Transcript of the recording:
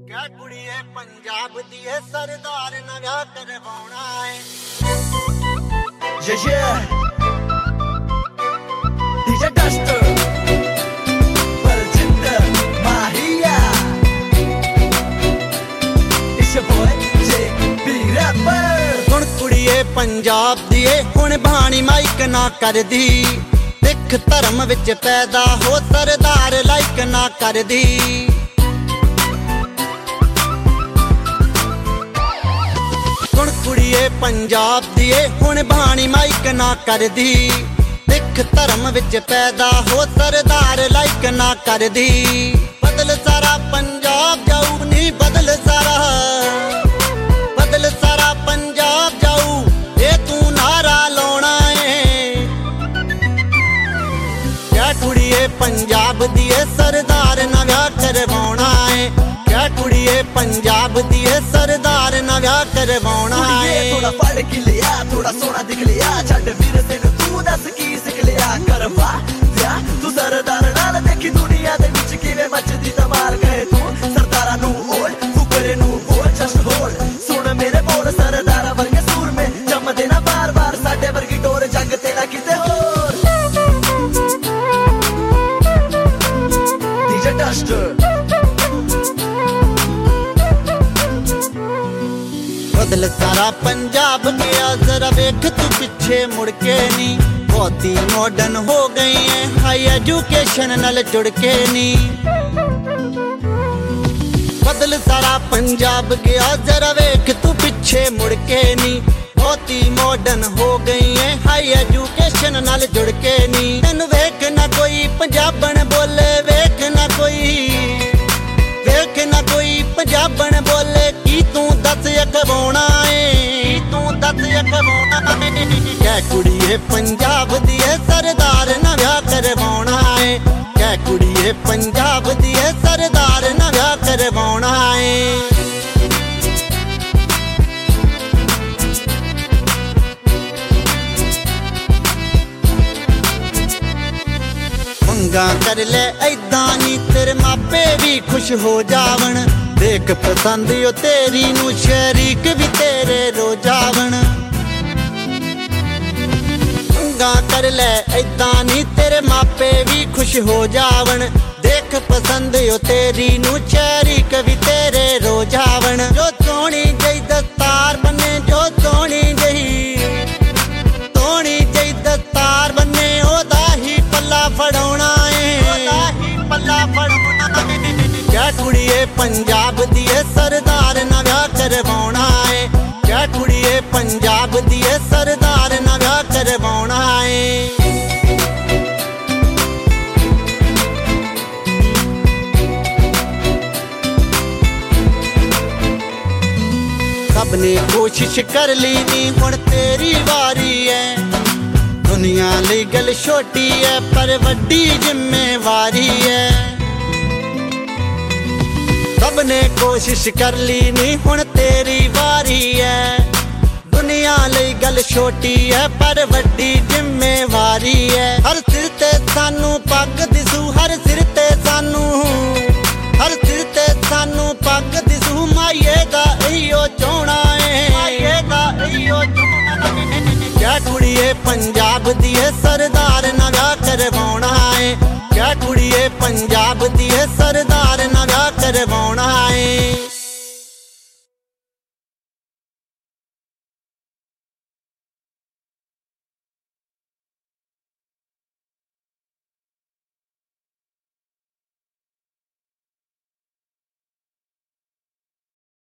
क्या कुड़िए पंजाब दिए सरदार ना विआह करवाउणा है। DJ Duster, Baljinder, Mahia. It's your boy JB Rapper. हुण कुड़िए पंजाब दिए हुण बाणी माइक ना कर दी, सिख धर्म विच पैदा हो सरदार लाइक ना कर दी। हुण कुड़िए पंजाब दिए हुण बाणी माइक ना कर दी, सिख धर्म विच पैदा हो सरदार लाइक ना कर दी। बदल सारा पंजाब जाऊ नी बदल सारा पंजाब जाऊ ये तू नारा लाउणा है। क्या कुड़िए पंजाब दिए सरदार ना विआह करवाउणा है। क्या कुड़िए पंजाब दिए सरदार ना विआह करवाउणा है। थोड़ा पढ़ के लिया थोड़ा सोना दिख लिया, छड़ फिर तेन तू दस की सिख लिया। करवा या तू सरदार नाल देखी दुनिया दे विच किवें मचदी धमाल कहे तू सरदारां नू ओल फुकरे नू बोल जस्ट होल। सुन मेरे बोल सरदारा वर्गे सूर में जम देना बार बार साडे वर्गी डोर जंग तेरा किते होर। DJ Duster बदल सारा पंजाब गया जरा वेख तू पिछे मुड़ के नी, बहुत ही मॉडर्न हो गई है हाई एजुकेशन नाल जुड़ के नी। बदल सारा पंजाब गया जरा वेख तू पिछे मुड़ के नी, बहुत ही मॉडर्न हो गई है हाई एजुकेशन नाल जुड़ के नी। तेन वेख ना कोई पंजाबन बोले, वेख ना कोई पंजाबन बोले की तू दस अखवाउणा है। क्या कुड़िए पंजाब दिए सरदार ना विआह करवाउणा है। क्या कुड़िए पंजाब दिए सरदार ना विआह करवाउणा है। मंगा कर ले ऐदां नी तेरे मापे भी खुश हो जावन, देख पसंद यो तेरी नू शरीक भी तेरे रो जावन। मंगा कर ले ऐदां नी तेरे मापे भी खुश हो जावन, देख पसंद यो तेरी नू शरीक भी तेरे रो जावन। जो सोहनी जही दस्तार बने, जो सोहनी जही दस्तार बने ओदा ही पल्ला फड़ाउणा है। क्या कुड़िए पंजाब दिए सरदार ना विआह करवाउणा है। क्या कुड़िए पंजाब दिए सरदार ना विआह करवाउणा है। सबने कोशिश कर ली नी हुण तेरी वारी है, दुनिया लई गल छोटी है पर वड्डी जिम्मेवारी है। सबने कोशिश कर ली नी हुण तेरी वारी है, दुनिया लई गल छोटी है पर वड्डी जिम्मेवारी है। हर सिर ते सानू पग दिसू, हर सिर ते सानू पग दिसू। माइये दा इहो चोणा है। क्या कुड़िए पंजाब दिए सरदार ना विआह करवाउणा है। क्या कुड़िए पंजाब दिए सरदार ना विआह करवाउणा है।